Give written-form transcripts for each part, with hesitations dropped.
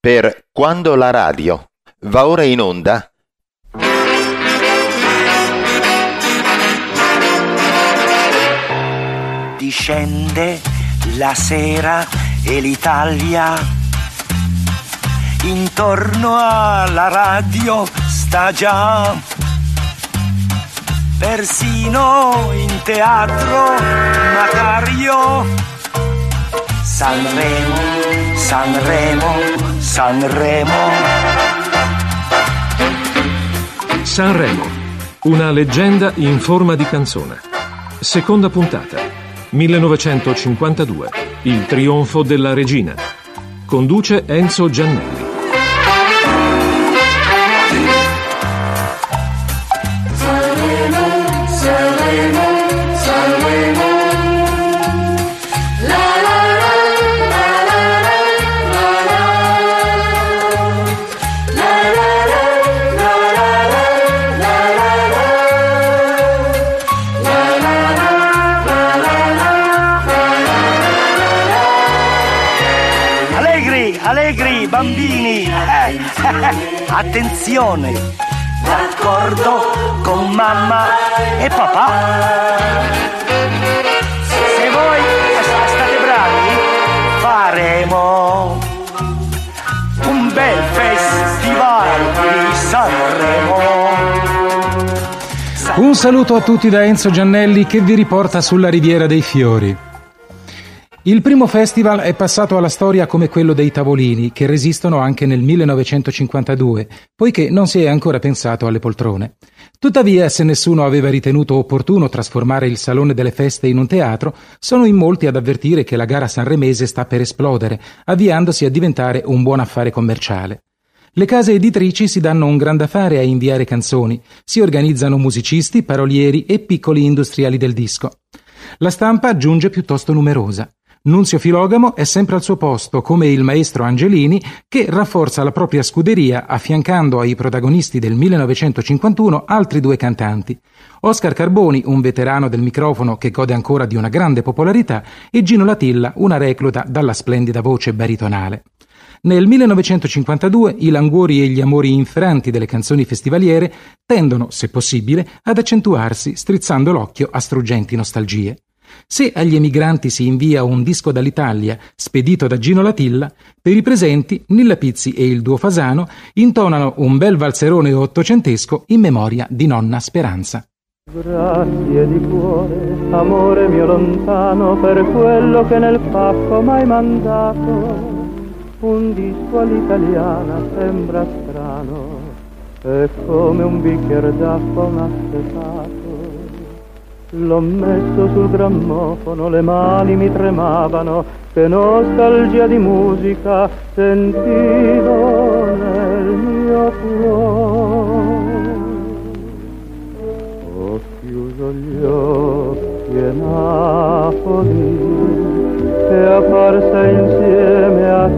per Quando la radio va ora in onda. Discende la sera e l'Italia intorno alla radio sta già, persino in teatro Macario. Sanremo, Sanremo, Sanremo. Sanremo, una leggenda in forma di canzone. Seconda puntata, 1952, il trionfo della regina. Conduce Enzo Giannelli. Allegri, bambini, attenzione, d'accordo con mamma e papà. Se voi state bravi, faremo un bel festival di Sanremo. Un saluto a tutti da Enzo Giannelli che vi riporta sulla Riviera dei Fiori. Il primo festival è passato alla storia come quello dei tavolini, che resistono anche nel 1952, poiché non si è ancora pensato alle poltrone. Tuttavia, se nessuno aveva ritenuto opportuno trasformare il Salone delle Feste in un teatro, sono in molti ad avvertire che la gara sanremese sta per esplodere, avviandosi a diventare un buon affare commerciale. Le case editrici si danno un gran da fare a inviare canzoni, si organizzano musicisti, parolieri e piccoli industriali del disco. La stampa giunge piuttosto numerosa. Nunzio Filogamo è sempre al suo posto, come il maestro Angelini, che rafforza la propria scuderia affiancando ai protagonisti del 1951 altri due cantanti. Oscar Carboni, un veterano del microfono che gode ancora di una grande popolarità, e Gino Latilla, una recluta dalla splendida voce baritonale. Nel 1952 i languori e gli amori infranti delle canzoni festivaliere tendono, se possibile, ad accentuarsi, strizzando l'occhio a struggenti nostalgie. Se agli emigranti si invia un disco dall'Italia spedito da Gino Latilla, per i presenti Nilla Pizzi e il duo Fasano intonano un bel valzerone ottocentesco in memoria di nonna Speranza. Grazie di cuore, amore mio lontano, per quello che nel pacco m'hai mandato. Un disco all'italiana sembra strano, è come un bicchiere d'acqua un assetato. L'ho messo sul grammofono, le mani mi tremavano, che nostalgia di musica sentivo nel mio cuore. Ho chiuso gli occhi e Napoli è apparsa insieme a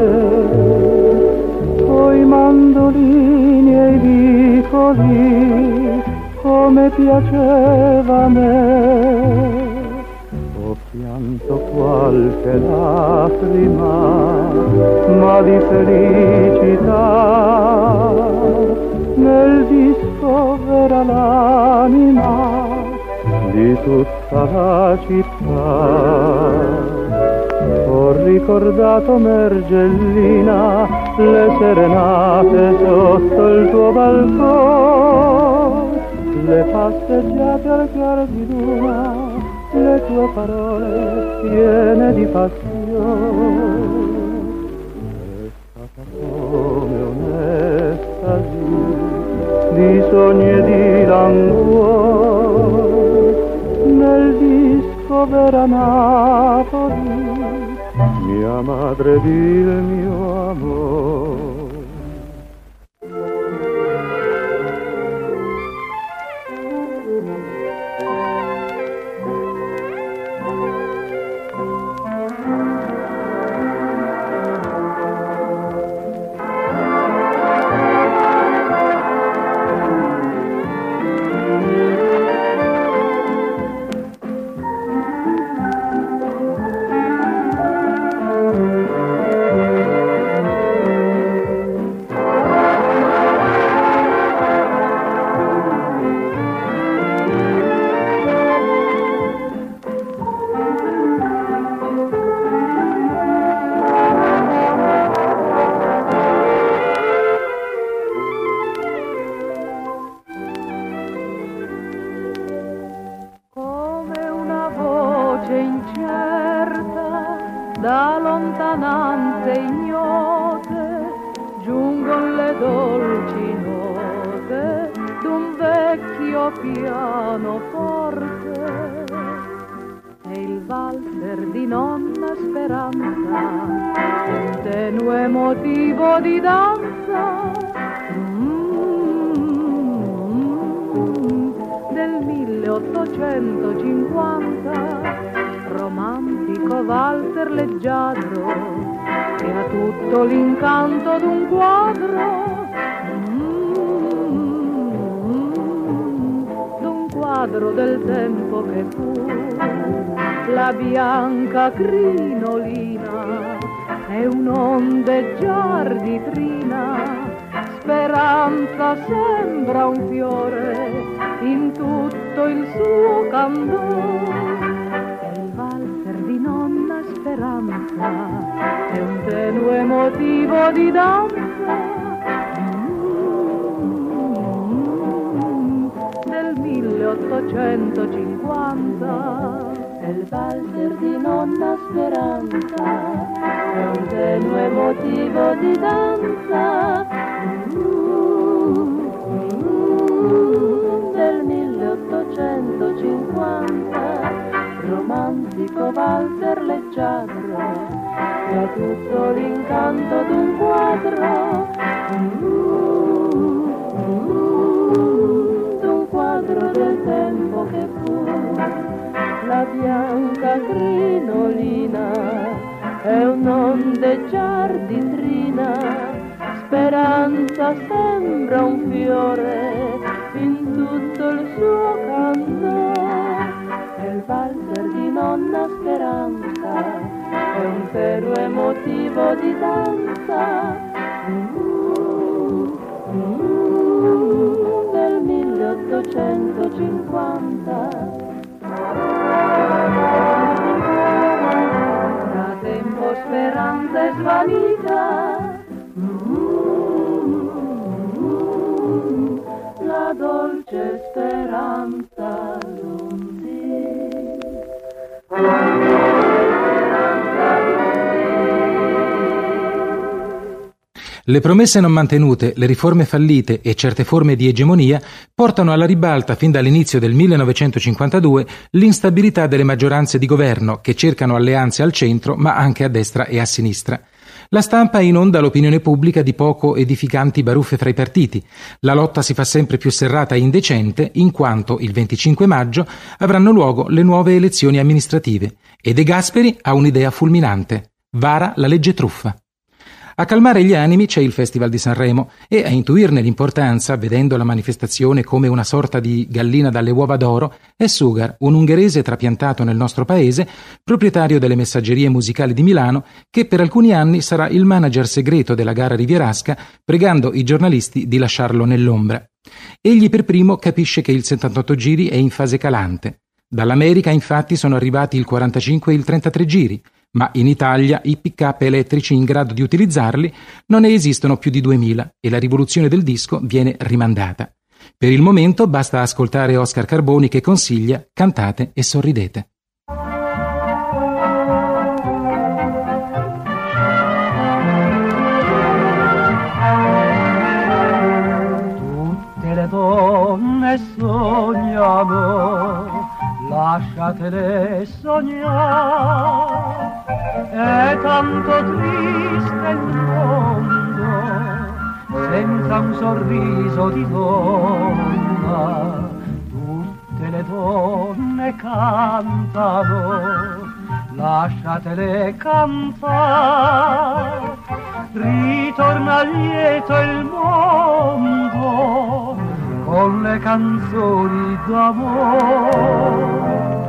te, coi mandolini e i vicoli, come piaceva a me. Ho pianto qualche lacrima, ma di felicità, nel disco vera l'anima di tutta la città. Ho ricordato Mergellina, le serenate sotto il tuo balcone, le passeggiate al chiaro di luna, le tue parole piene di passione. È stata come un'estasi di sogni e di languore, nel disco vera Napoli, mia madre ed il mio amore. pianoforte e il valzer di nonna Speranza, un tenue motivo di danza del 1850, romantico valzer leggiadro che ha tutto l'incanto d'un quadro, d'un quadro del tempo che fu. La bianca crinolina è un ondeggiar di trina, Speranza sembra un fiore in tutto il suo candore. E il valzer di nonna Speranza è un tenue motivo di danza del 1850. E il valzer di nonna Speranza è un tenue motivo di danza del 1850, romantico valzer leggiadro che ha tutto l'incanto d'un quadro, d'un quadro del tempo che fu. La bianca crinolina è un ondeggiar di trina, Speranza sembra un fiore in tutto il suo canto. E il valzer di nonna Speranza è un tenue motivo di danza del 1850. Da tempo Speranza è svanita, la dolce speranza d'un dì, Le promesse non mantenute, le riforme fallite e certe forme di egemonia portano alla ribalta fin dall'inizio del 1952 l'instabilità delle maggioranze di governo che cercano alleanze al centro ma anche a destra e a sinistra. La stampa inonda l'opinione pubblica di poco edificanti baruffe fra i partiti. La lotta si fa sempre più serrata e indecente in quanto il 25 maggio avranno luogo le nuove elezioni amministrative e De Gasperi ha un'idea fulminante: vara la legge truffa. A calmare gli animi c'è il Festival di Sanremo e a intuirne l'importanza, vedendo la manifestazione come una sorta di gallina dalle uova d'oro, è Sugar, un ungherese trapiantato nel nostro paese, proprietario delle Messaggerie Musicali di Milano, che per alcuni anni sarà il manager segreto della gara rivierasca, pregando i giornalisti di lasciarlo nell'ombra. Egli per primo capisce che il 78 giri è in fase calante. Dall'America infatti sono arrivati il 45 e il 33 giri, ma in Italia i pick-up elettrici in grado di utilizzarli non ne esistono più di 2000 e la rivoluzione del disco viene rimandata. Per il momento basta ascoltare Oscar Carboni che consiglia: cantate e sorridete. Tutte le donne sognano, lasciatele sognare, è tanto triste il mondo senza un sorriso di donna. Tutte le donne cantano, lasciatele cantare, ritorna lieto il mondo con le canzoni d'amore.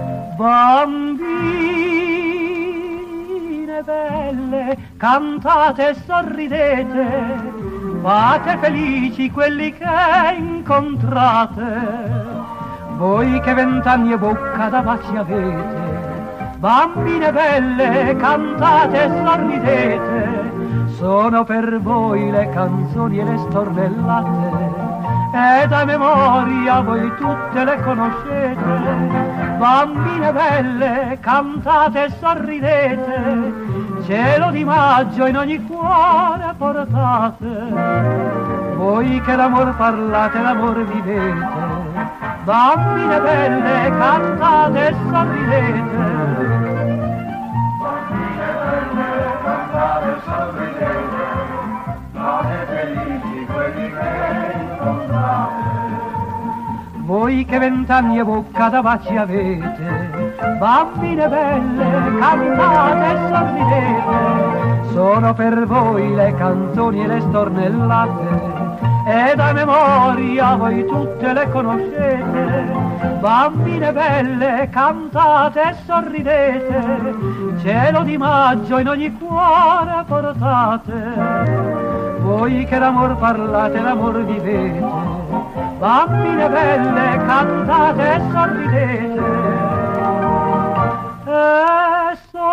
Bambine belle, cantate e sorridete, fate felici quelli che incontrate. Voi che 20 anni e bocca da baci avete, bambine belle, cantate e sorridete, sono per voi le canzoni e le stornellate, e da memoria voi tutte le conoscete. Bambine belle, cantate e sorridete, cielo di maggio in ogni cuore portate. Voi che l'amor parlate, l'amor vivete, bambine belle, cantate e sorridete. Bambine belle, cantate e sorridete, fate felici quelli che incontrate. Voi che 20 anni e bocca da baci avete, bambine belle, cantate e sorridete, sono per voi le canzoni e le stornellate, e da memoria voi tutte le conoscete. Bambine belle, cantate e sorridete, cielo di maggio in ogni cuore portate. Voi che l'amor parlate, l'amor vivete, bambine belle, cantate e sorridete. E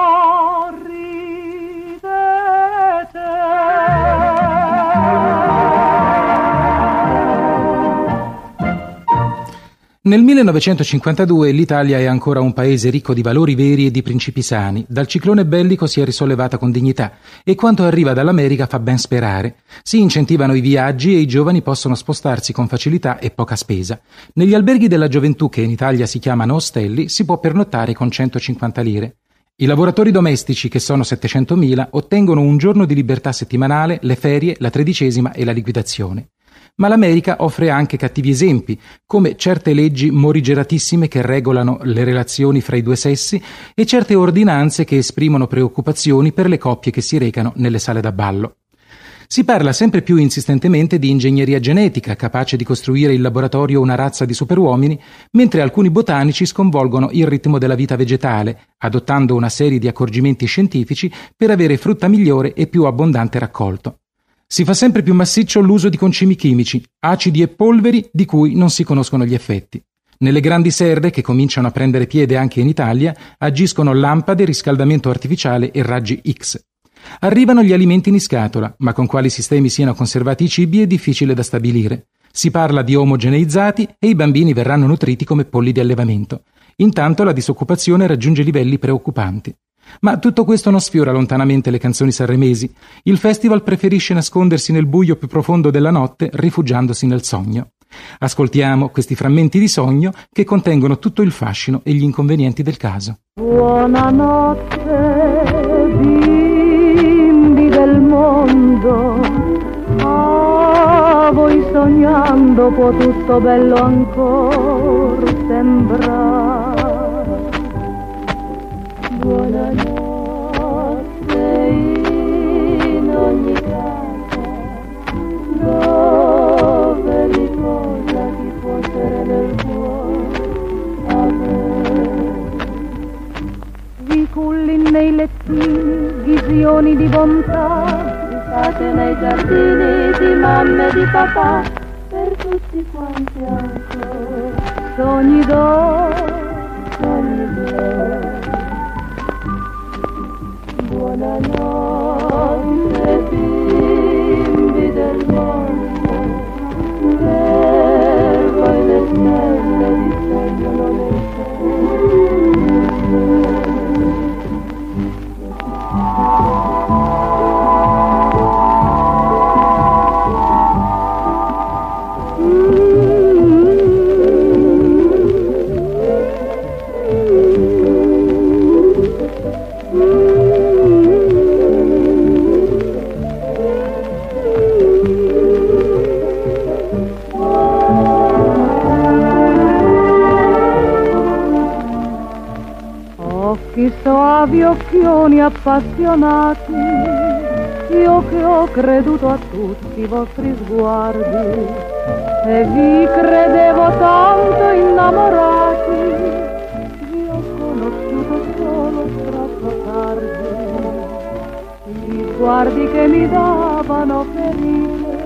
Nel 1952 l'Italia è ancora un paese ricco di valori veri e di principi sani. Dal ciclone bellico si è risollevata con dignità e quanto arriva dall'America fa ben sperare. Si incentivano i viaggi e i giovani possono spostarsi con facilità e poca spesa. Negli alberghi della gioventù, che in Italia si chiamano ostelli, si può pernottare con 150 lire. I lavoratori domestici, che sono 700.000, ottengono un giorno di libertà settimanale, le ferie, la 13ª e la liquidazione. Ma l'America offre anche cattivi esempi, come certe leggi morigeratissime che regolano le relazioni fra i due sessi e certe ordinanze che esprimono preoccupazioni per le coppie che si recano nelle sale da ballo. Si parla sempre più insistentemente di ingegneria genetica, capace di costruire in laboratorio una razza di superuomini, mentre alcuni botanici sconvolgono il ritmo della vita vegetale, adottando una serie di accorgimenti scientifici per avere frutta migliore e più abbondante raccolto. Si fa sempre più massiccio l'uso di concimi chimici, acidi e polveri di cui non si conoscono gli effetti. Nelle grandi serre, che cominciano a prendere piede anche in Italia, agiscono lampade, riscaldamento artificiale e raggi X. Arrivano gli alimenti in scatola, ma con quali sistemi siano conservati i cibi è difficile da stabilire. Si parla di omogeneizzati e i bambini verranno nutriti come polli di allevamento. Intanto la disoccupazione raggiunge livelli preoccupanti. Ma tutto questo non sfiora lontanamente le canzoni sanremesi. Il festival preferisce nascondersi nel buio più profondo della notte, rifugiandosi nel sogno. Ascoltiamo questi frammenti di sogno che contengono tutto il fascino e gli inconvenienti del caso. Buonanotte, bimbi del mondo, a voi sognando può tutto bello ancor sembrare. Buonanotte in ogni casa, dove riposa chi può essere nel cuore avere. Vi culli nei lettini, visioni di bontà, risate nei giardini di mamma e di papà, per tutti quanti ancora sogni d'oro, sogni d'oro. Buonanotte bimbi del mondo, per voi le stelle disegnono le soavi occhioni appassionati, io che ho creduto a tutti i vostri sguardi e vi credevo tanto innamorati, vi ho conosciuto solo troppo tardi, gli sguardi che mi davano ferite,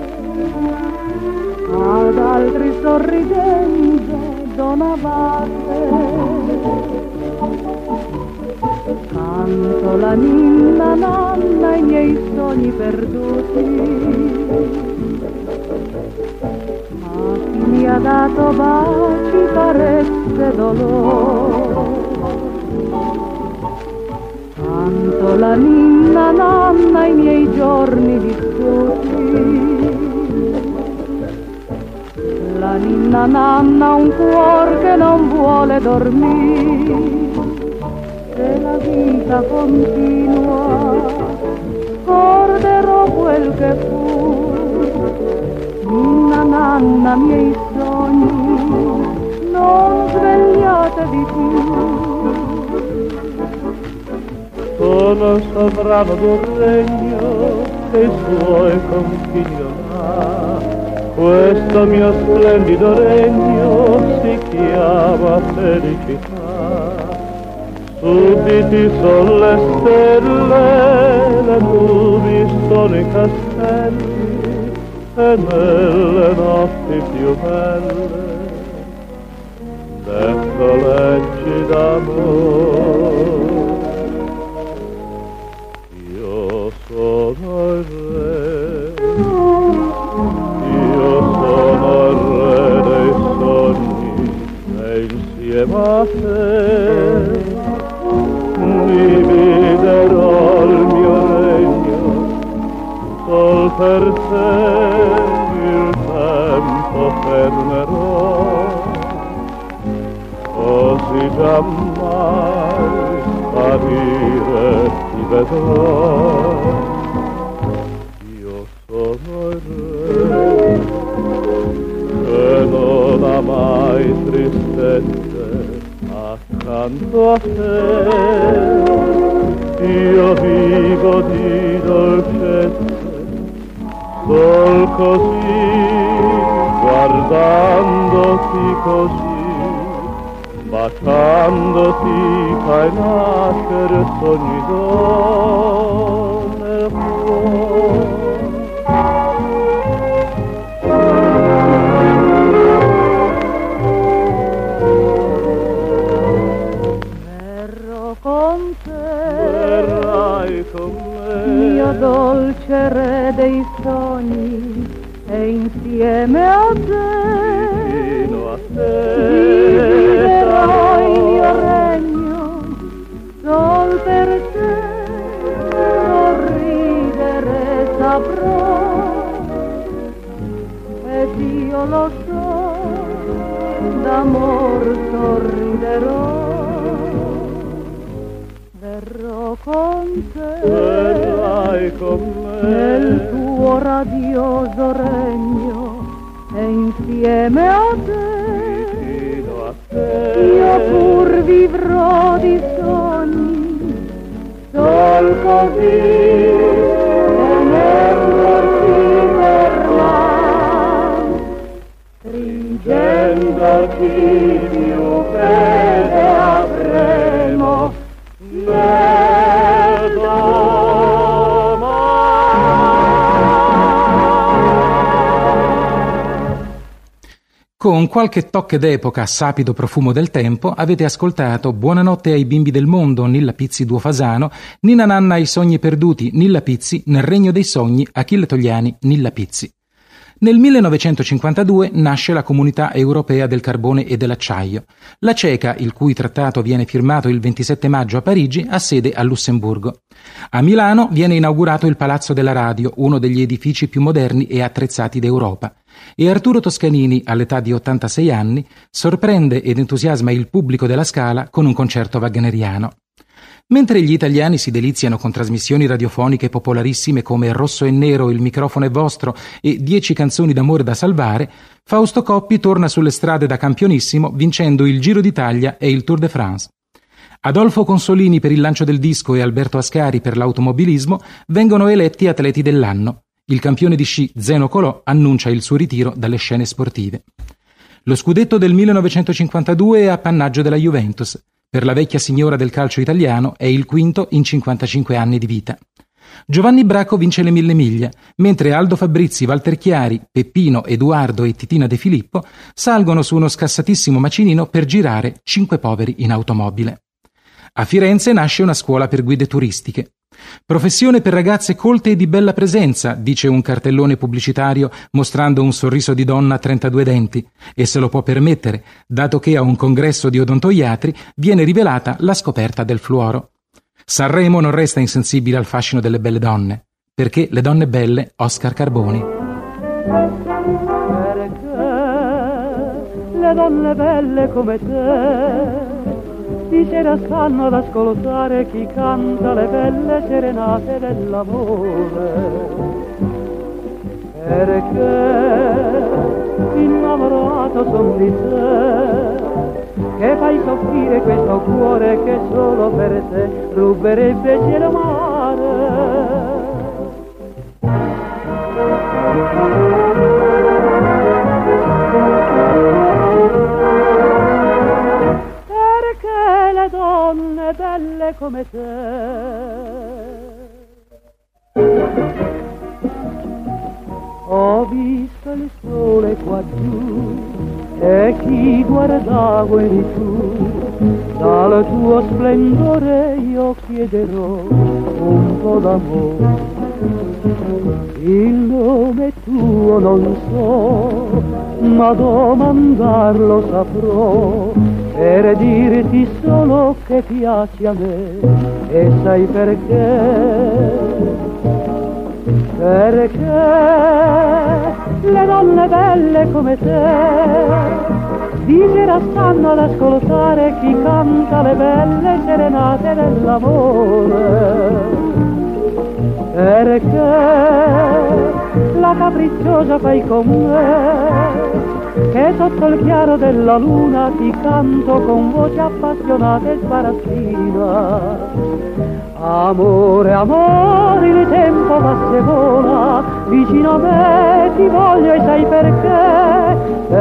ad altri sorridendo donavate. Canto la ninna nanna i miei sogni perduti, a chi mi ha dato baci, carezze, dolore. Canto la ninna nanna i miei giorni vissuti, la ninna nanna, nanna, un cuor che non vuole dormire. Se la vita continua, scorderò quel che fu. Ninna, nanna, miei sogni, non svegliatevi più. Sono sovrano d'un regno che i suoi confini non ha. Questo mio splendido regno si chiama felicità. Sudditi sono le stelle, le nubi sono i castelli, e nelle notti più belle detto leggi d'amore. Io sono il re, io sono il re dei sogni, e insieme a te dividerò il mio regno. Sol per te il tempo fermerò, così giammai sparire ti vedrò. Io sono il re che non ha mai tristezze accanto a te. Io vivo di dolcezze sol così, guardandoti così, baciandoti fai nascere sogni d'oro nel cuore. Verrò con te, verrai con me, mio dolce re dei sogni, e insieme a te fino a te dividerò il mio regno. Sol per te sorridere saprò, ed io lo so, d'amor sorriderò. Verrò con te, verrai con me, nel tuo radioso regno, e insieme a te fino a te io pur vivrò di sogni, sol così, tenendoti per mano, stringendo chi più fede avremo nel Con qualche tocche d'epoca, sapido profumo del tempo, avete ascoltato Buonanotte ai bimbi del mondo, Nilla Pizzi Duo Fasano, Ninna Nanna ai sogni perduti, Nilla Pizzi, Nel regno dei sogni, Achille Togliani, Nilla Pizzi. Nel 1952 nasce la Comunità Europea del Carbone e dell'Acciaio. La CECA, il cui trattato viene firmato il 27 maggio a Parigi, ha sede a Lussemburgo. A Milano viene inaugurato il Palazzo della Radio, uno degli edifici più moderni e attrezzati d'Europa. E Arturo Toscanini, all'età di 86 anni, sorprende ed entusiasma il pubblico della Scala con un concerto wagneriano. Mentre gli italiani si deliziano con trasmissioni radiofoniche popolarissime come Rosso e Nero, Il microfono è vostro e 10 canzoni d'amore da salvare, Fausto Coppi torna sulle strade da campionissimo vincendo il Giro d'Italia e il Tour de France. Adolfo Consolini per il lancio del disco e Alberto Ascari per l'automobilismo vengono eletti atleti dell'anno. Il campione di sci Zeno Colò annuncia il suo ritiro dalle scene sportive. Lo scudetto del 1952 è appannaggio della Juventus. Per la vecchia signora del calcio italiano è il quinto in 55 anni di vita. Giovanni Bracco vince le 1000 miglia, mentre Aldo Fabrizi, Walter Chiari, Peppino, Edoardo e Titina De Filippo salgono su uno scassatissimo macinino per girare 5 poveri in automobile. A Firenze nasce una scuola per guide turistiche. Professione per ragazze colte e di bella presenza, dice un cartellone pubblicitario mostrando un sorriso di donna a 32 denti, e se lo può permettere, dato che a un congresso di odontoiatri viene rivelata la scoperta del fluoro. Sanremo non resta insensibile al fascino delle belle donne, perché le donne belle, Oscar Carboni. Perché le donne belle come te di sera stanno ad ascoltare chi canta le belle serenate dell'amore, perché innamorato son di te, che fai soffrire questo cuore che solo per te ruberebbe cielo e mare. Perché le donne belle come te ho visto il sole qua giù e chi guardavo eri tu, dal tuo splendore io chiederò un po' d'amore. Il nome tuo non so, ma domandarlo saprò, per dirti solo che piaci a me, e sai perché? Perché le donne belle come te di sera stanno ad ascoltare chi canta le belle serenate dell'amore, perché la capricciosa fai con me, che sotto il chiaro della luna ti canto con voce appassionata e sbarazzina. Amore, amore, il tempo passa e vola, vicino a me ti voglio e sai perché?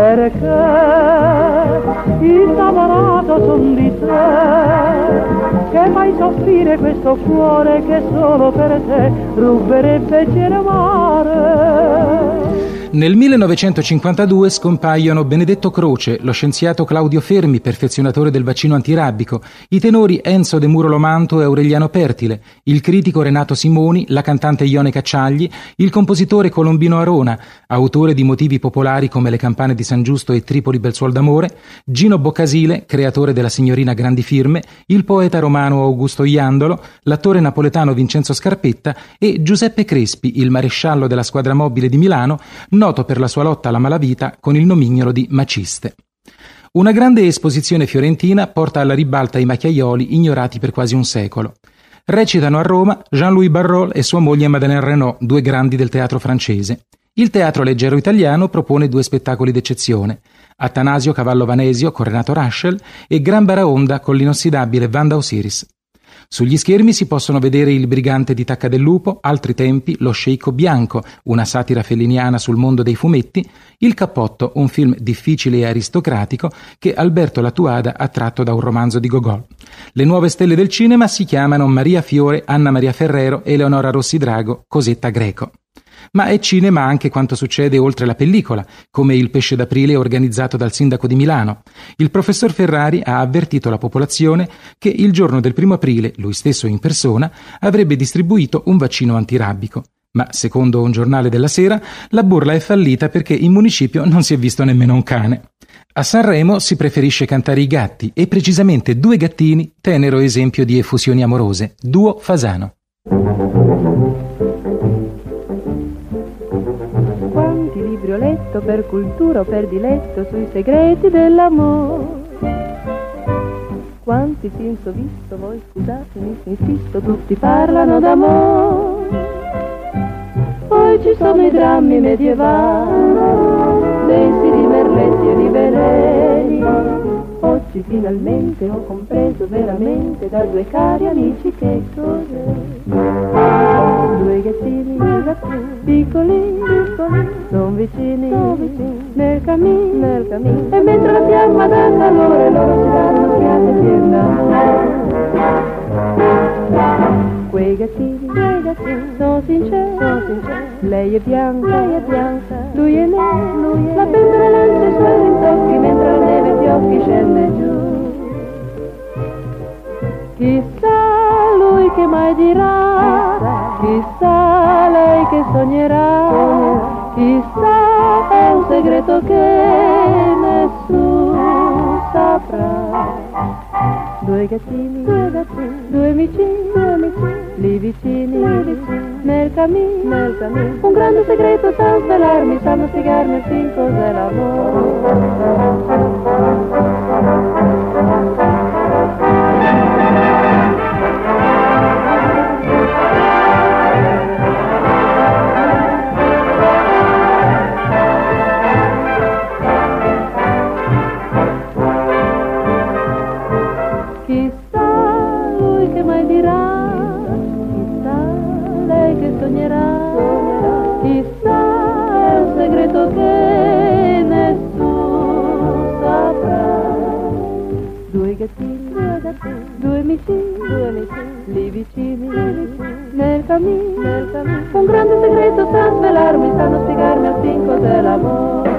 Perché innamorato son di te, che fai soffrire questo cuore che solo per te ruberebbe cielo e mare. Nel 1952 scompaiono Benedetto Croce, lo scienziato Claudio Fermi, perfezionatore del vaccino antirabbico, i tenori Enzo De Muro Lomanto e Aureliano Pertile, il critico Renato Simoni, la cantante Ione Cacciagli, il compositore Colombino Arona, autore di motivi popolari come Le campane di San Giusto e Tripoli bel suol d'amore, Gino Boccasile, creatore della Signorina Grandi Firme, il poeta romano Augusto Iandolo, l'attore napoletano Vincenzo Scarpetta e Giuseppe Crespi, il maresciallo della squadra mobile di Milano, noto per la sua lotta alla malavita con il nomignolo di Maciste. Una grande esposizione fiorentina porta alla ribalta i macchiaioli ignorati per quasi un secolo. Recitano a Roma Jean-Louis Barrault e sua moglie Madeleine Renaud, due grandi del teatro francese. Il Teatro Leggero Italiano propone due spettacoli d'eccezione: Atanasio Cavallo Vanesio con Renato Raschel e Gran Baraonda con l'inossidabile Wanda Osiris. Sugli schermi si possono vedere Il brigante di Tacca del Lupo, Altri tempi, Lo sceicco bianco, una satira felliniana sul mondo dei fumetti, Il cappotto, un film difficile e aristocratico che Alberto Lattuada ha tratto da un romanzo di Gogol. Le nuove stelle del cinema si chiamano Maria Fiore, Anna Maria Ferrero, Eleonora Rossi Drago, Cosetta Greco. Ma è cinema anche quanto succede oltre la pellicola, come Il pesce d'aprile organizzato dal sindaco di Milano. Il professor Ferrari ha avvertito la popolazione che il giorno del 1 aprile, lui stesso in persona, avrebbe distribuito un vaccino antirabbico. Ma, secondo un giornale della sera, la burla è fallita perché in municipio non si è visto nemmeno un cane. A Sanremo si preferisce cantare i gatti e precisamente due gattini, tenero esempio di effusioni amorose, duo Fasano. Quanti libri ho letto per cultura o per diletto sui segreti dell'amore. Quanti film ho visto, voi scusatemi se insisto, tutti parlano d'amore. Poi ci sono i drammi medievali, densi di merletti e di veleni. Oggi finalmente ho compreso veramente da due cari amici che cos'è. Due gattini, piccoli, son vicini, nel cammin, e mentre la fiamma dà calore loro si danno fiate piene d'amore. Quei gattini sono sinceri, lei è bianca, lui è nero, la pentola lancia i suoi rintocchi mentre la neve fiocchi scende giù. Chissà lui che mai dirà, chissà lei che sognerà, chissà è un segreto che nessuno saprà. Due gattini, due amici, lì vicini, nel cammin, un grande segreto sa svelarmi, sanno spiegarmi fin cos'è l'amore. Due amici, lì vicini, nel cammino, un grande segreto sa svelarmi, sanno spiegarmi al fin cos'è l'amore.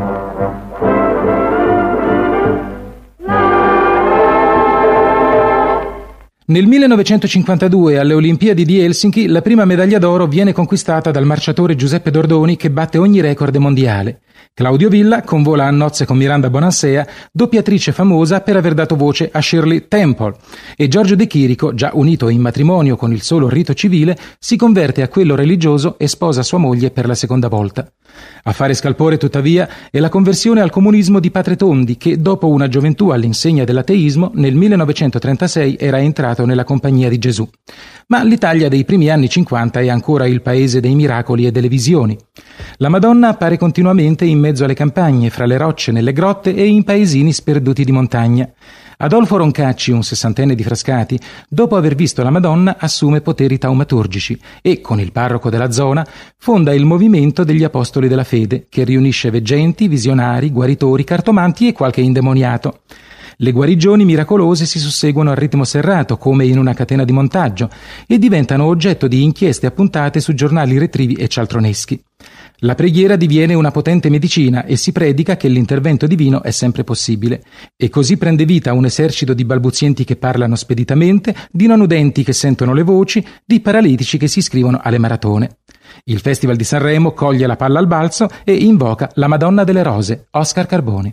Nel 1952 alle Olimpiadi di Helsinki la prima medaglia d'oro viene conquistata dal marciatore Giuseppe Dordoni, che batte ogni record mondiale. Claudio Villa convola a nozze con Miranda Bonansea, doppiatrice famosa per aver dato voce a Shirley Temple, e Giorgio De Chirico, già unito in matrimonio con il solo rito civile, si converte a quello religioso e sposa sua moglie per la seconda volta. A fare scalpore, tuttavia, è la conversione al comunismo di Padre Tondi, che dopo una gioventù all'insegna dell'ateismo nel 1936 era entrato nella Compagnia di Gesù. Ma l'Italia dei primi anni 50 è ancora il paese dei miracoli e delle visioni. La Madonna appare continuamente in mezzo alle campagne, fra le rocce, nelle grotte e in paesini sperduti di montagna. Adolfo Roncacci, un sessantenne di Frascati, dopo aver visto la Madonna assume poteri taumaturgici e, con il parroco della zona, fonda il movimento degli Apostoli della Fede, che riunisce veggenti, visionari, guaritori, cartomanti e qualche indemoniato. Le guarigioni miracolose si susseguono al ritmo serrato, come in una catena di montaggio, e diventano oggetto di inchieste appuntate su giornali retrivi e cialtroneschi. La preghiera diviene una potente medicina e si predica che l'intervento divino è sempre possibile. E così prende vita un esercito di balbuzienti che parlano speditamente, di non udenti che sentono le voci, di paralitici che si iscrivono alle maratone. Il Festival di Sanremo coglie la palla al balzo e invoca la Madonna delle Rose, Oscar Carboni.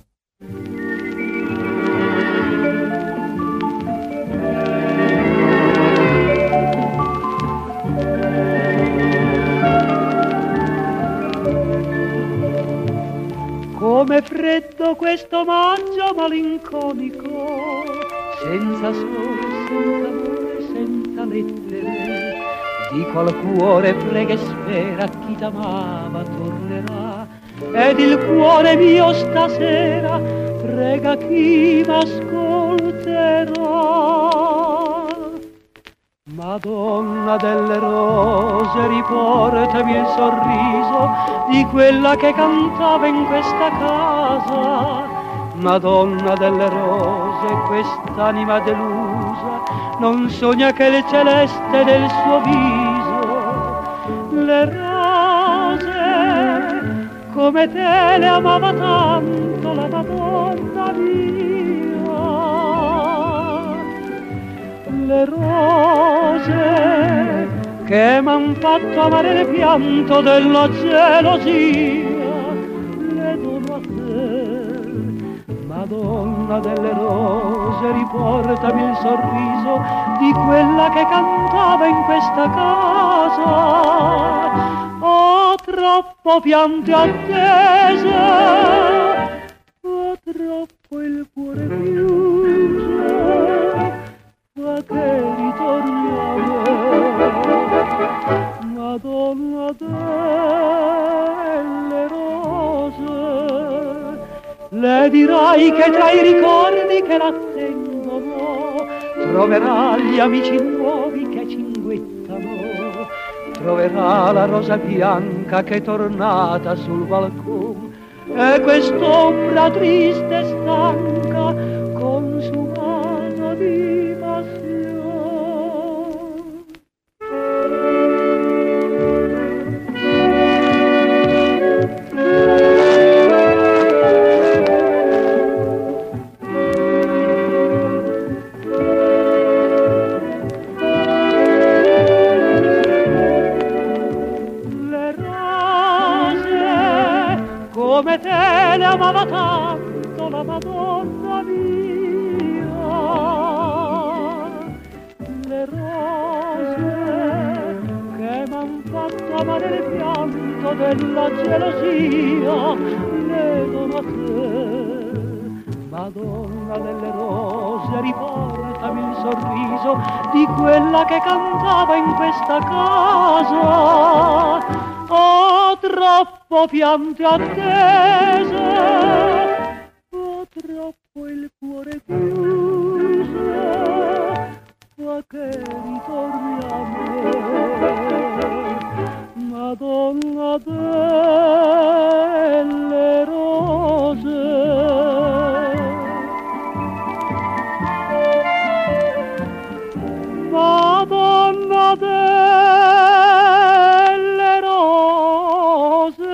Come freddo questo maggio malinconico, senza sole, senza amore, senza lettere, di qual cuore prega e spera chi t'amava tornerà, ed il cuore mio stasera prega chi m'ascolterà. Madonna delle rose, riportami il sorriso di quella che cantava in questa casa. Madonna delle rose, quest'anima delusa non sogna che il celeste del suo viso. Le rose, come te le amava tanto la Madonna mia. Le rose che m'han fatto amare il pianto della gelosia, le dono a te. Madonna delle rose, riportami il sorriso di quella che cantava in questa casa. Ho troppo pianto attese, ho troppo il cuore chiuso, ma che ritorni a me. Madonna delle rose, le dirai che tra i ricordi che l'attendono troverà gli amici nuovi che cinguettano, troverà la rosa bianca che è tornata sul balcone e quest'ombra triste e stanca consumata di passione. Come te le amava tanto la Madonna mia. Le rose che m'han fatto amare il pianto della gelosia, le dono a te. Madonna delle rose, riportami il sorriso di quella che cantava in questa casa. Ho troppo piante attese, ho troppo il cuore chiuso, ma che ritorni a me, Madonna delle rose. Madonna delle rose.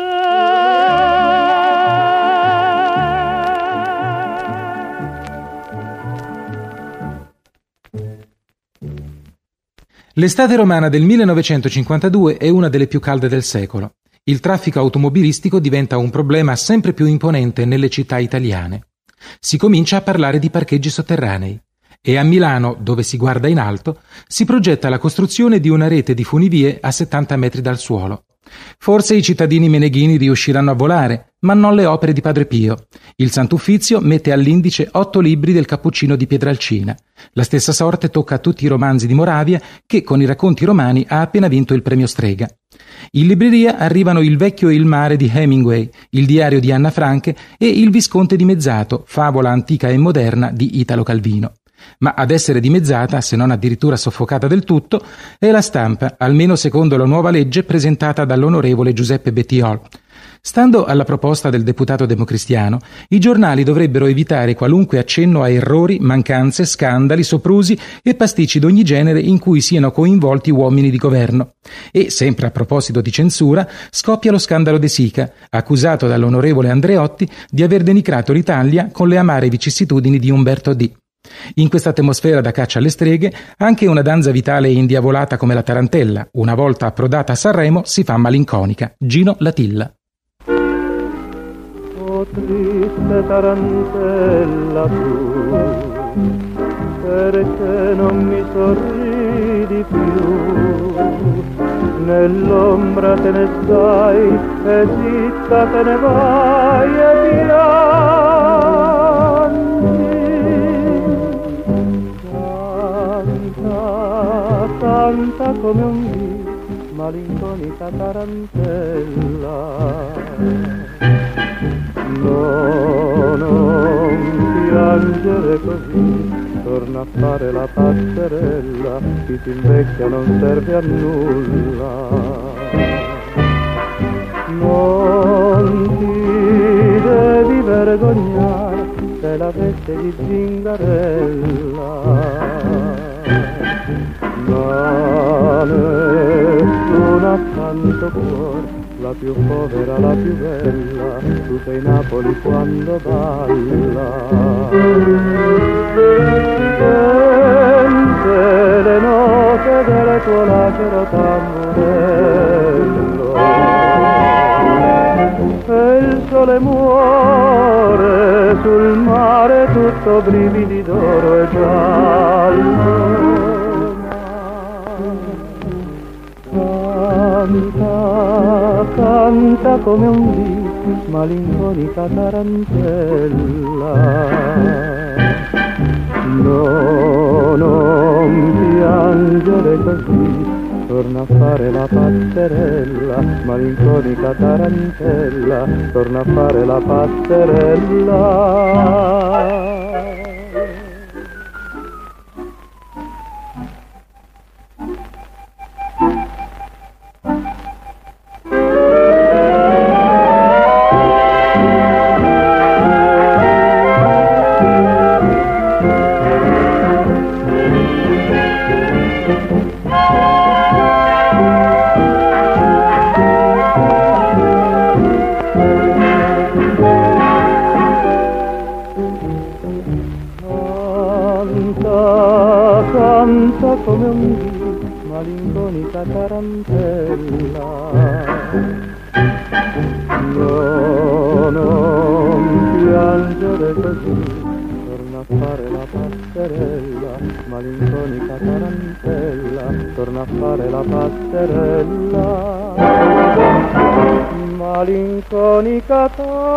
L'estate romana del 1952 è una delle più calde del secolo. Il traffico automobilistico diventa un problema sempre più imponente nelle città italiane. Si comincia a parlare di parcheggi sotterranei. E a Milano, dove si guarda in alto, si progetta la costruzione di una rete di funivie a 70 metri dal suolo. Forse i cittadini meneghini riusciranno a volare, ma non le opere di Padre Pio. Il Sant'Uffizio mette all'indice 8 libri del Cappuccino di Pietralcina. La stessa sorte tocca a tutti i romanzi di Moravia, che con i racconti romani ha appena vinto il premio Strega. In libreria arrivano Il vecchio e il mare di Hemingway, Il diario di Anna Frank e Il Visconte dimezzato, favola antica e moderna di Italo Calvino. Ma ad essere dimezzata, se non addirittura soffocata del tutto, è la stampa, almeno secondo la nuova legge presentata dall'onorevole Giuseppe Bettiol. Stando alla proposta del deputato democristiano, i giornali dovrebbero evitare qualunque accenno a errori, mancanze, scandali, soprusi e pasticci d'ogni genere in cui siano coinvolti uomini di governo. E, sempre a proposito di censura, scoppia lo scandalo De Sica, accusato dall'onorevole Andreotti di aver denigrato l'Italia con le amare vicissitudini di Umberto D. In questa atmosfera da caccia alle streghe, anche una danza vitale e indiavolata come la tarantella, una volta approdata a Sanremo, si fa malinconica. Gino Latilla. Oh triste tarantella tu, perché non mi sorridi più? Nell'ombra te ne stai e zitta te ne vai e piangi. Canta come un dì, malinconica tarantella. No, non piangere così, torna a fare la passerella, chi si invecchia non serve a nulla. Non ti devi vergognare della veste di zingarella, ma nessuna accanto cuore, la più povera, la più bella, tu sei Napoli quando balla. Sente le note del tuo lacero tamburello, e il sole muore sul mare tutto brividi d'oro e giallo. Canta, canta come un dì, malinconica tarantella. No, non piangere così, torna a fare la passerella, malinconica tarantella, torna a fare la passerella. Canta come un dì, malinconica tarantella. No, non piangere così, torna a fare la passerella, malinconica tarantella, torna a fare la passerella. malinconica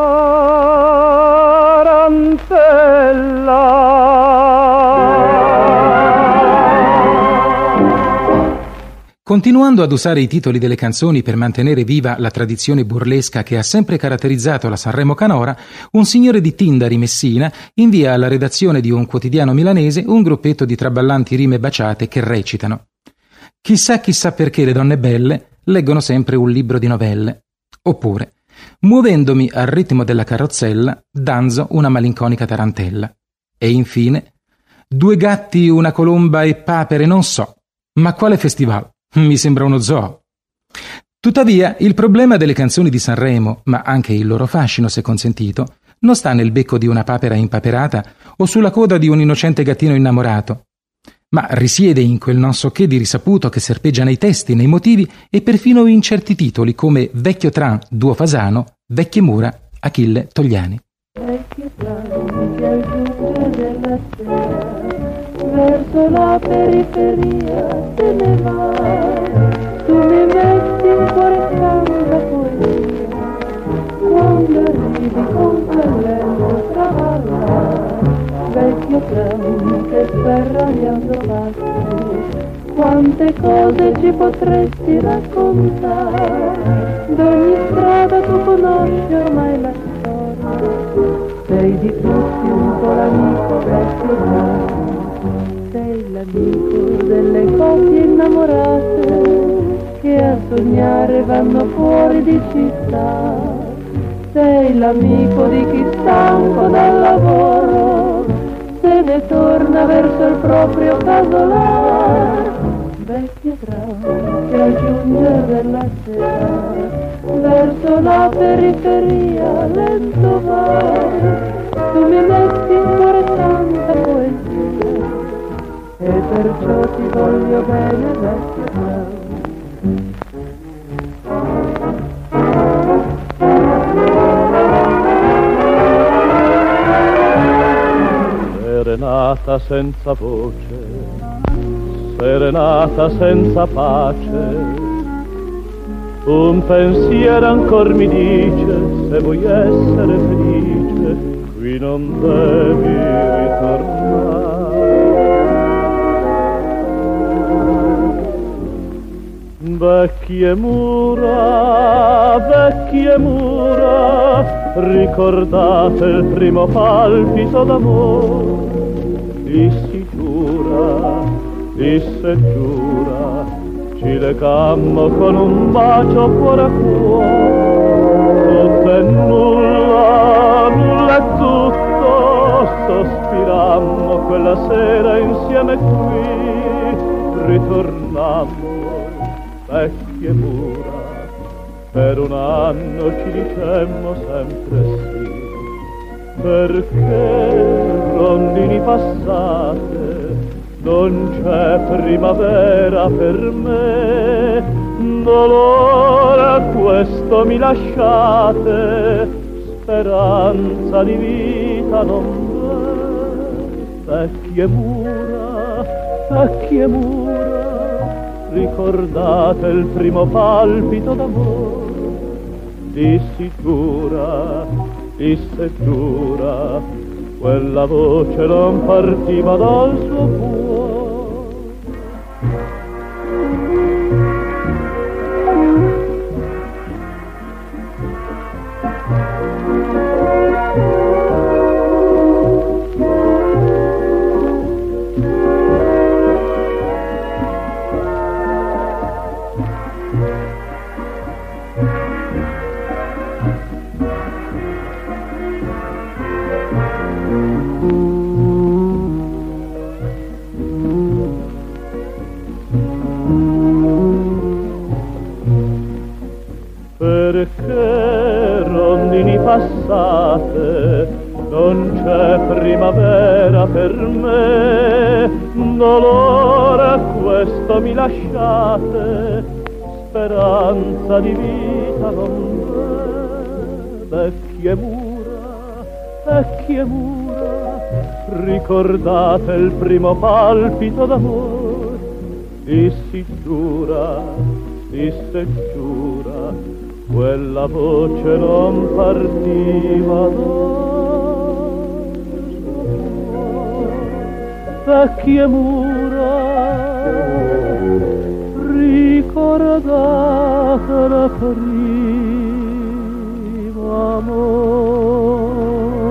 tarantella. Continuando ad usare i titoli delle canzoni per mantenere viva la tradizione burlesca che ha sempre caratterizzato la Sanremo canora, un signore di Tindari, Messina, invia alla redazione di un quotidiano milanese un gruppetto di traballanti rime baciate che recitano: chissà perché le donne belle leggono sempre un libro di novelle. Oppure: muovendomi al ritmo della carrozzella, danzo una malinconica tarantella. E infine: due gatti, una colomba e papere, non so, ma quale festival? Mi sembra uno zoo. Tuttavia, il problema delle canzoni di Sanremo, ma anche il loro fascino, se consentito, non sta nel becco di una papera impaperata o sulla coda di un innocente gattino innamorato, ma risiede in quel non so che di risaputo che serpeggia nei testi, nei motivi e perfino in certi titoli come Vecchio Tran, Duo Fasano, Vecchie Mura, Achille Togliani. Vecchio tram che al giungere della sera verso la periferia te ne vai, tu mi metti in cuore tanta poesia, quando arrivi con quell'elmo travagliare. Vecchio tram che sferragliando passi, quante cose ci potresti raccontare, d'ogni strada tu conosci ormai la storia, sei di tutti un po' l'amico vecchio tram. Sei l'amico delle coppie innamorate che a sognare vanno fuori di città. Sei l'amico di chi stanco dal lavoro se ne torna verso il proprio casolare. Vecchio tram che al giungere della sera verso la periferia lento vai, tu mi metti in cuore tanta poesia e perciò ti voglio bene, vecchio tram. Serenata senza voce, serenata senza pace, un pensiero ancor mi dice, se vuoi essere felice, qui non devi ritornare. Vecchie mura, ricordate il primo palpito d'amore, dissi giura, ci legammo con un bacio cuore a cuore, tutto è nulla è tutto, sospirammo quella sera insieme qui, ritornammo vecchie mura, per un anno ci dicemmo sempre sì, perché rondini passate non c'è primavera per me, dolore questo mi lasciate, speranza di vita non c'è. Vecchie mura, ricordate il primo palpito d'amore, disse giura, quella voce non partiva dal suo cuore. Perché rondini passate non c'è primavera per me, dolore questo mi lasciate, speranza di vita non c'è. Vecchie mura, ricordate il primo palpito d'amore, disse giura, quella voce non partiva da vecchie mura ricordate la prima amore.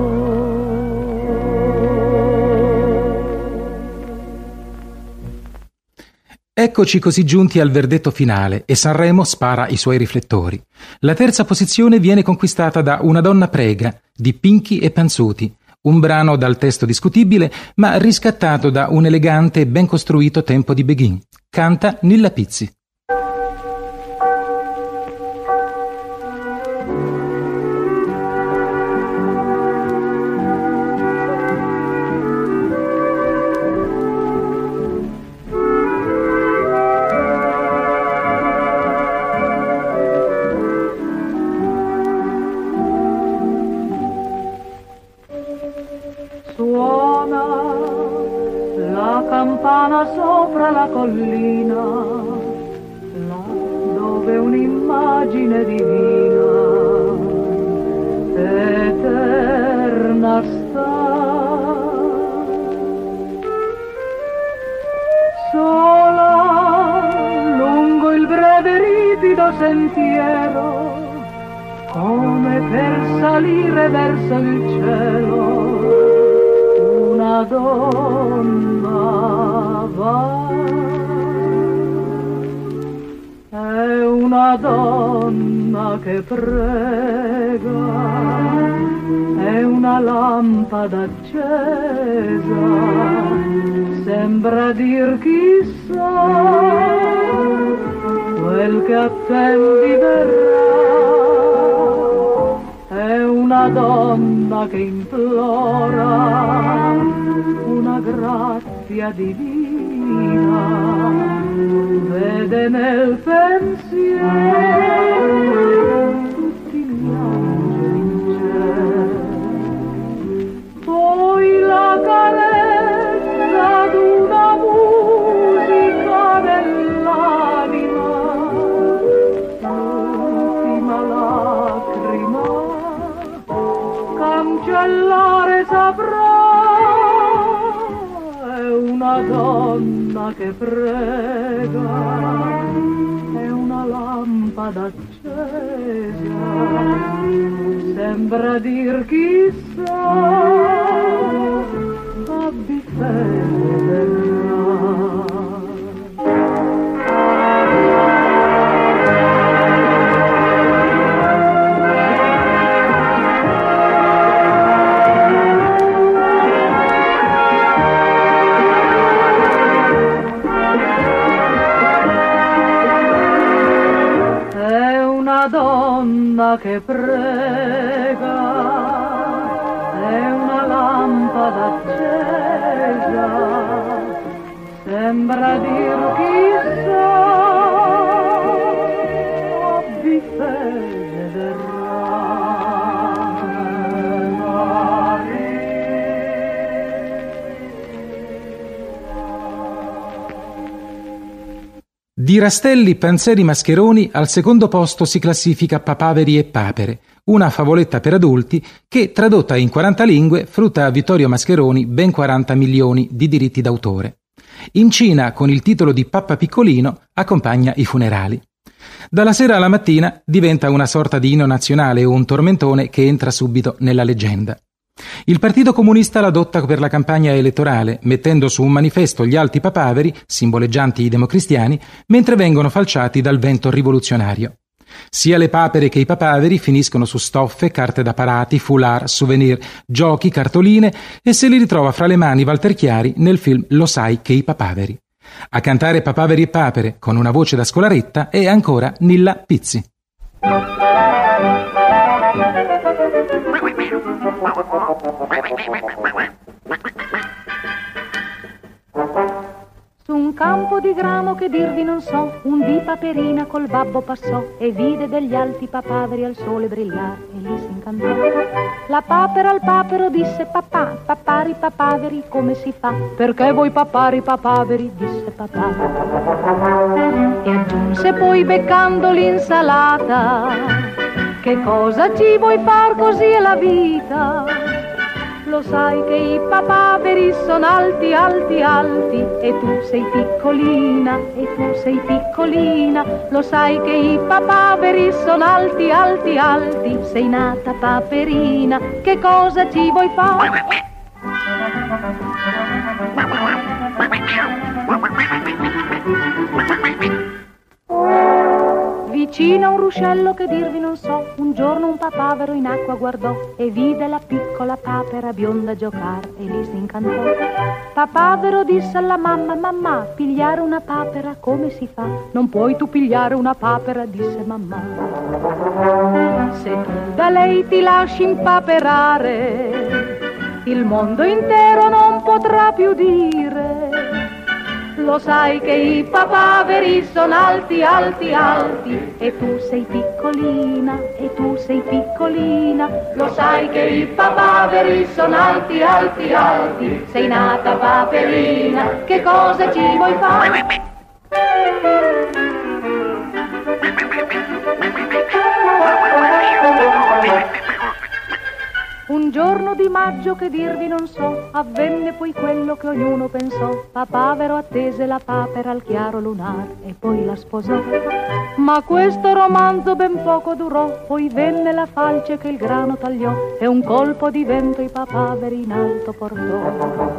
Eccoci così giunti al verdetto finale e Sanremo spara i suoi riflettori. La terza posizione viene conquistata da Una donna prega di Pinchi e Panzuti, un brano dal testo discutibile ma riscattato da un elegante e ben costruito tempo di Begin. Canta Nilla Pizzi. Sopra la collina, là dove un'immagine divina eterna sta, sola lungo il breve ripido sentiero, come per salire verso il cielo, una donna va. È una donna che prega, è una lampada accesa, sembra dir chissà, quel che attendi verrà. È una donna che implora una grazia divina, vede nel pensiero tutti gli angeli in cielo, poi la carezza d'una musica nell'anima, l'ultima lacrima cancellare saprà. È una donna che prega, è una lampada accesa, sembra dir chissà, abbi fede verrà. Donna che prega, è una lampada accesa, sembra dir chissà, abbi fede verrà. Di Rastelli, Panzeri, Mascheroni al secondo posto si classifica Papaveri e Papere, una favoletta per adulti che, tradotta in 40 lingue, frutta a Vittorio Mascheroni ben 40 milioni di diritti d'autore. In Cina, con il titolo di Pappa Piccolino, accompagna i funerali. Dalla sera alla mattina diventa una sorta di inno nazionale o un tormentone che entra subito nella leggenda. Il Partito Comunista l'adotta per la campagna elettorale, mettendo su un manifesto gli alti papaveri, simboleggianti i democristiani, mentre vengono falciati dal vento rivoluzionario. Sia le papere che i papaveri finiscono su stoffe, carte da parati, foulard, souvenir, giochi, cartoline e se li ritrova fra le mani Walter Chiari nel film Lo sai che i papaveri. A cantare Papaveri e Papere, con una voce da scolaretta, è ancora Nilla Pizzi. Su un campo campo di grano che dirvi non so, un dì Paperina col babbo passò e vide degli alti papaveri al sole brillare e lì si incantò. La papera al papero disse: papà, papari papaveri come si fa? Perché voi papari papaveri, disse papà. E aggiunse poi beccando l'insalata: che cosa ci vuoi far, così è la vita. Lo sai che i papaveri sono alti, alti, alti, e tu sei piccolina, e tu sei piccolina. Lo sai che i papaveri sono alti, alti, alti, sei nata paperina, che cosa ci vuoi fare? Vicino a un ruscello che dirvi non so, un giorno un papavero in acqua guardò e vide la piccola papera bionda giocare e lì si incantò. Papavero disse alla mamma: mamma, pigliare una papera come si fa? Non puoi tu pigliare una papera, disse mamma. Se tu da lei ti lasci impaperare, il mondo intero non potrà più dire. Lo sai che i papaveri sono alti, alti, alti, e tu sei piccolina, e tu sei piccolina. Lo sai che i papaveri sono alti, alti, alti, sei nata paperina, che cosa ci vuoi fare? Un giorno di maggio che dirvi non so, avvenne poi quello che ognuno pensò. Papavero attese la papera al chiaro lunare e poi la sposò. Ma questo romanzo ben poco durò, poi venne la falce che il grano tagliò e un colpo di vento i papaveri in alto portò.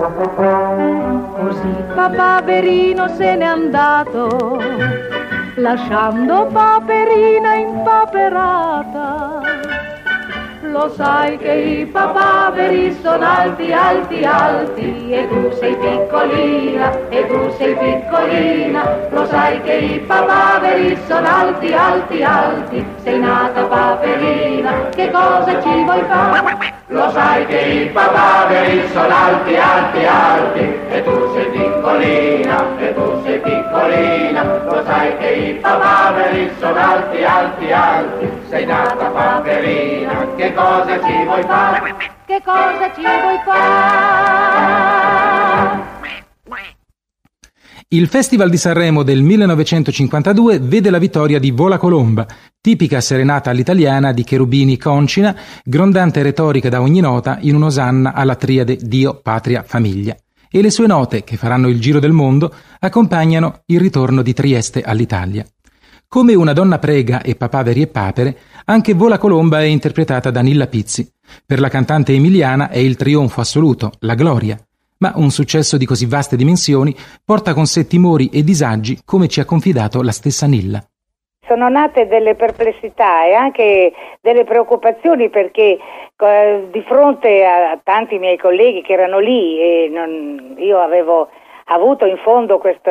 Così Papaverino se n'è andato, lasciando Paperina impaperata. Lo sai che i papaveri sono alti, alti, alti, e tu sei piccolina, e tu sei piccolina. Lo sai che i papaveri sono alti, alti, alti, sei nata paperina, che cosa ci vuoi fare? Lo sai che i papaveri sono alti, alti, alti, e tu sei piccolina, e tu sei piccolina. Lo sai che i papaveri sono alti, alti, alti, sei nata paperina, che cosa ci vuoi fare? Che cosa ci vuoi fare? Il Festival di Sanremo del 1952 vede la vittoria di Vola Colomba, tipica serenata all'italiana di Cherubini Concina, grondante retorica da ogni nota in un'osanna alla triade Dio, Patria, Famiglia. E le sue note, che faranno il giro del mondo, accompagnano il ritorno di Trieste all'Italia. Come Una donna prega e Papaveri e papere, anche Vola Colomba è interpretata da Nilla Pizzi. Per la cantante emiliana è il trionfo assoluto, la gloria. Ma un successo di così vaste dimensioni porta con sé timori e disagi, come ci ha confidato la stessa Nilla. Sono nate delle perplessità e anche delle preoccupazioni, perché di fronte a tanti miei colleghi che erano lì io avevo avuto in fondo questo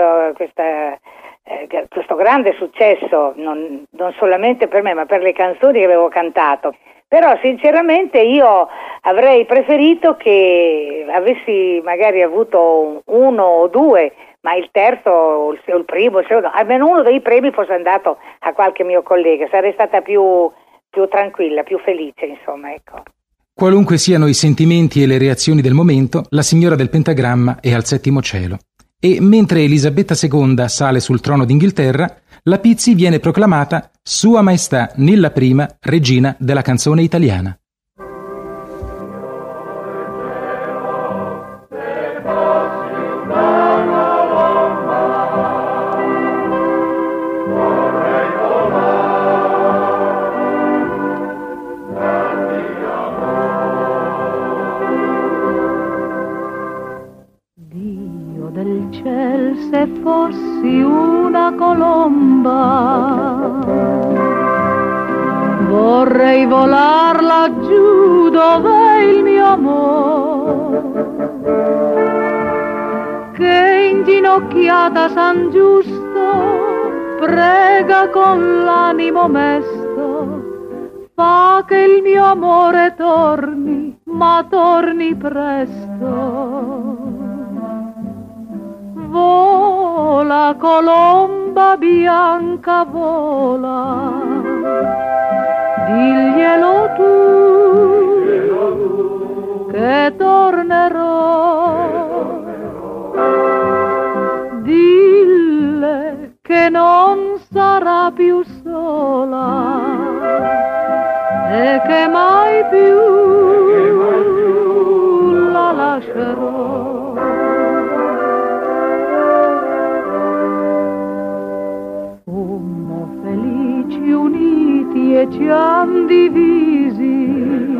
grande successo, non solamente per me ma per le canzoni che avevo cantato. Però sinceramente io avrei preferito che avessi magari avuto uno o due, ma il terzo o il primo, il secondo, almeno uno dei premi fosse andato a qualche mio collega, sarei stata più tranquilla, più felice, insomma, ecco. Qualunque siano i sentimenti e le reazioni del momento, la signora del pentagramma è al settimo cielo. E mentre Elisabetta II sale sul trono d'Inghilterra, la Pizzi viene proclamata Sua Maestà Nilla I, regina della canzone italiana. Se fossi una colomba, vorrei volar laggiù dove il mio amor, che inginocchiata San Giusto prega con l'animo mesto, fa che il mio amore torni, ma torni presto. Vola colomba bianca, vola, diglielo tu che tornerò, dille che non sarà più sola e che mai più la lascerò. Fummo felici uniti e ci han divisi,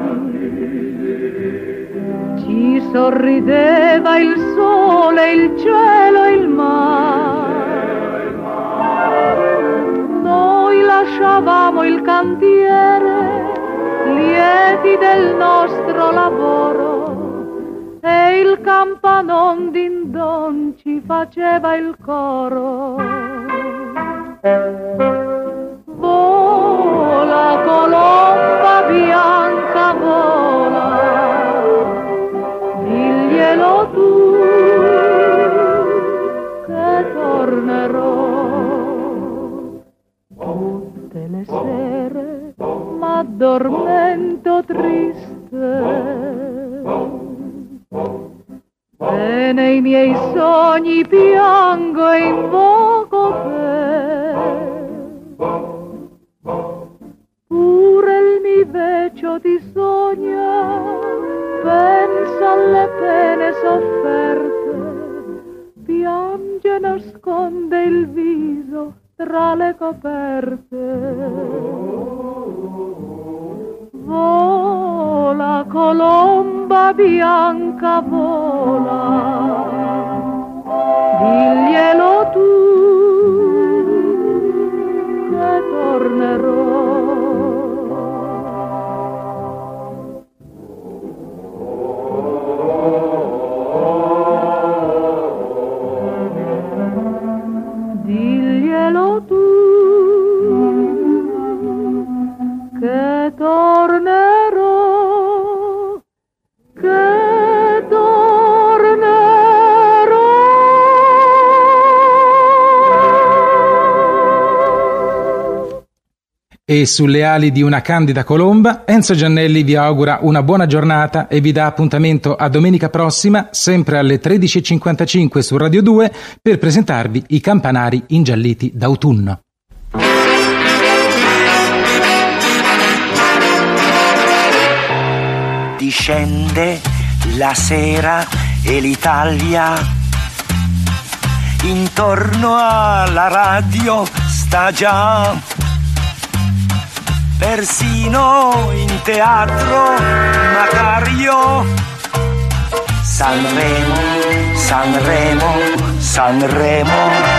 ci sorrideva il sole, il cielo e il mare. Noi lasciavamo il cantiere, lieti del nostro lavoro, e il campanon din don ci faceva il coro. Vola colomba bianca, vola, diglielo tu che tornerò. Tutte le sere m'addormento triste e nei miei sogni piango e invoco te. Pure il mi vecchio ti sogna, pensa alle pene sofferte, piange e nasconde il viso tra le coperte. Vola colomba bianca, vola, diglielo tu che tornerò. Diglielo tu che tornerò, che tornerò. E sulle ali di una candida colomba, Enzo Giannelli vi augura una buona giornata e vi dà appuntamento a domenica prossima, sempre alle 13.55 su Radio 2, per presentarvi i campanari ingialliti d'autunno. Discende la sera e l'Italia intorno alla radio sta già, persino in teatro Macario. Sanremo, Sanremo, Sanremo.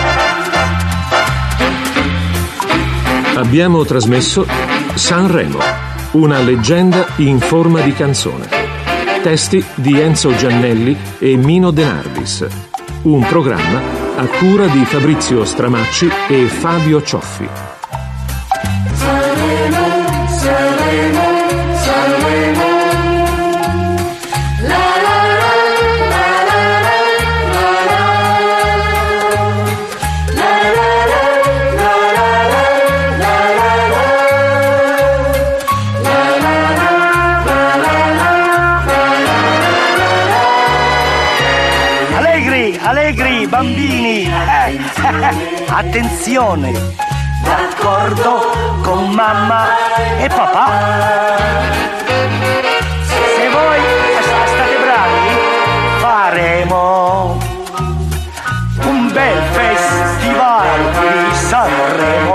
Abbiamo trasmesso Sanremo, una leggenda in forma di canzone. Testi di Enzo Giannelli e Mino De Nardis. Un programma a cura di Fabrizio Stramacci e Fabio Cioffi. Sanremo, Sanremo, Sanremo. La la la la la la la la la la. Allegri, allegri, bambini, attenzione, d'accordo con mamma e papà. Se voi state bravi, faremo un bel festival di Sanremo.